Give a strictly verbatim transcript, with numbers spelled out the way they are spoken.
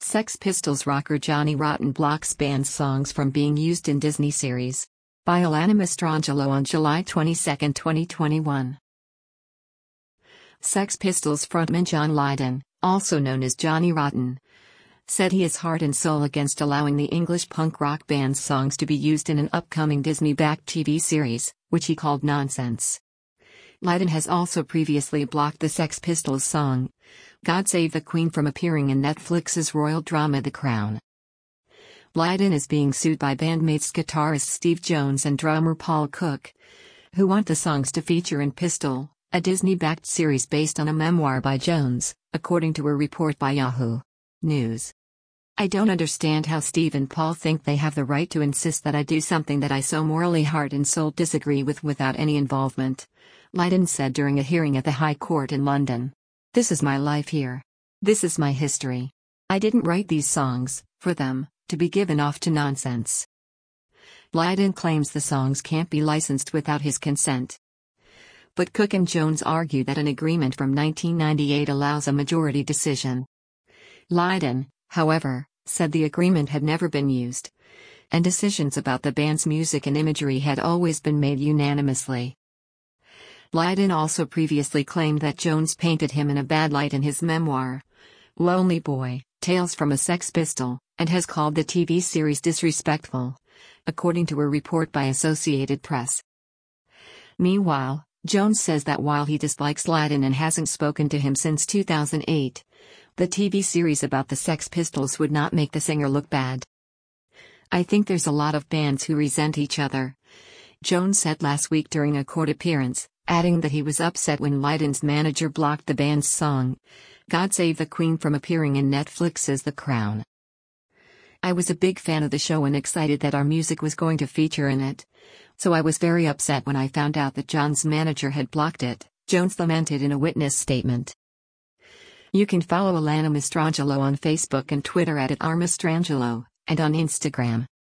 Sex Pistols rocker Johnny Rotten blocks band songs from being used in Disney series. By Alana Mastrangelo on July twenty-second, twenty twenty-one. Sex Pistols frontman John Lydon, also known as Johnny Rotten, said he is heart and soul against allowing the English punk rock band's songs to be used in an upcoming Disney-backed T V series, which he called nonsense. Lydon has also previously blocked the Sex Pistols song, God Save the Queen, from appearing in Netflix's royal drama The Crown. Lydon is being sued by bandmates guitarist Steve Jones and drummer Paul Cook, who want the songs to feature in Pistol, a Disney-backed series based on a memoir by Jones, according to a report by Yahoo News. I don't understand how Steve and Paul think they have the right to insist that I do something that I so morally heart and soul disagree with without any involvement, Lydon said during a hearing at the High Court in London. This is my life here. This is my history. I didn't write these songs for them to be given off to nonsense. Lydon claims the songs can't be licensed without his consent. But Cook and Jones argue that an agreement from nineteen ninety-eight allows a majority decision. Lydon, however, said the agreement had never been used, and decisions about the band's music and imagery had always been made unanimously. Lydon also previously claimed that Jones painted him in a bad light in his memoir, Lonely Boy, Tales from a Sex Pistol, and has called the T V series disrespectful, according to a report by Associated Press. Meanwhile, Jones says that while he dislikes Lydon and hasn't spoken to him since two thousand eight, the T V series about the Sex Pistols would not make the singer look bad. I think there's a lot of bands who resent each other, Jones said last week during a court appearance, adding that he was upset when Lydon's manager blocked the band's song, God Save the Queen, from appearing in Netflix's The Crown. I was a big fan of the show and excited that our music was going to feature in it, so I was very upset when I found out that John's manager had blocked it, Jones lamented in a witness statement. You can follow Alana Mastrangelo on Facebook and Twitter at @rmastrangelo, and on Instagram